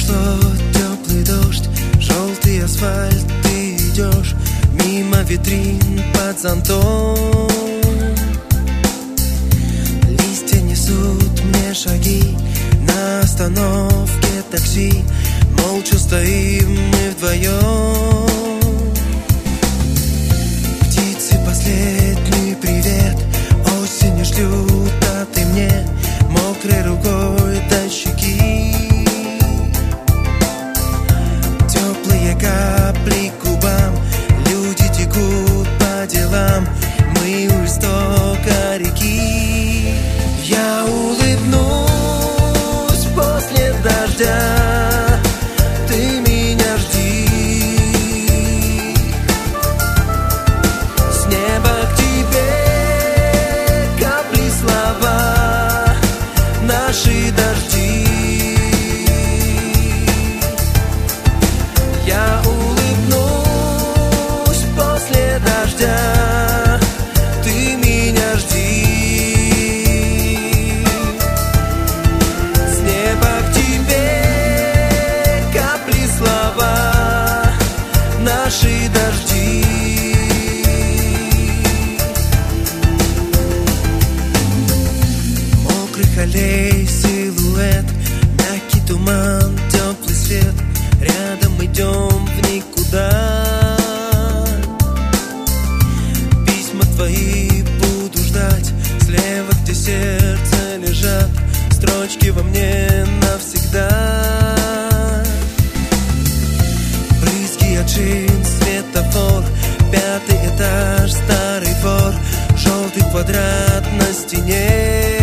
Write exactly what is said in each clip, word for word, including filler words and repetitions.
что теплый дождь, желтый асфальт, ты идешь мимо витрин под зонтом. Листья несут мне шаги на остановке такси. Молча стоим мы вдвоем. Птицы последний привет осенью шлют, а ты мне мокрой рукой до щеки. Теплые капли к губам, люди текут по делам, мы у истока реки. Я улыбнусь после дождя, ты меня жди. С неба к тебе капли слова, наши дожди. Я улыбнусь после дождя, ты меня жди. С неба к тебе капли слова, наши дожди. Мокрых аллей силуэт, мягкий туман, теплый свет, рядом идем в никуда. Письма твои буду ждать, слева, где сердце лежат, строчки во мне навсегда. Брызги от шин, светофор, пятый этаж, старый двор, желтый квадрат на стене.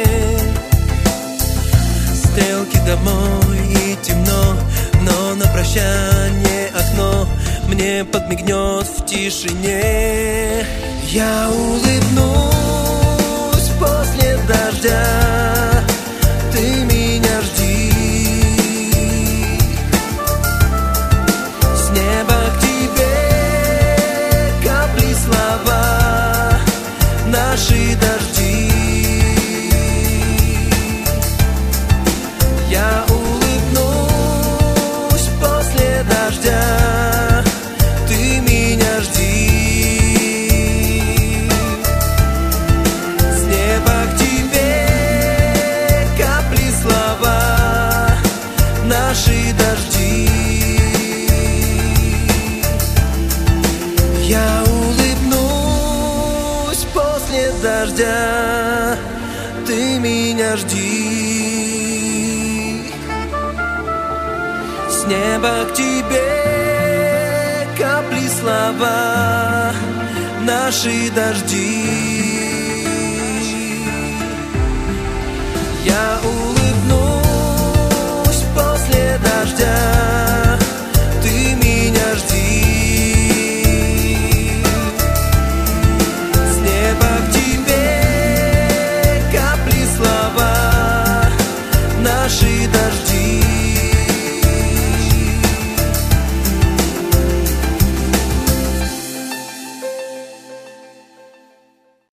Стрелки домой и темно, но на прощание окно мне подмигнет в тишине. Я улыбнусь после дождя, ты меня жди. С неба к тебе капли слова, наши дожди. Я улыбнусь после дождя, ты меня жди. С неба к тебе капли слова, наши дожди. Я улыбнусь после дождя, ты меня жди. С неба к тебе капли слова, наши дожди. Я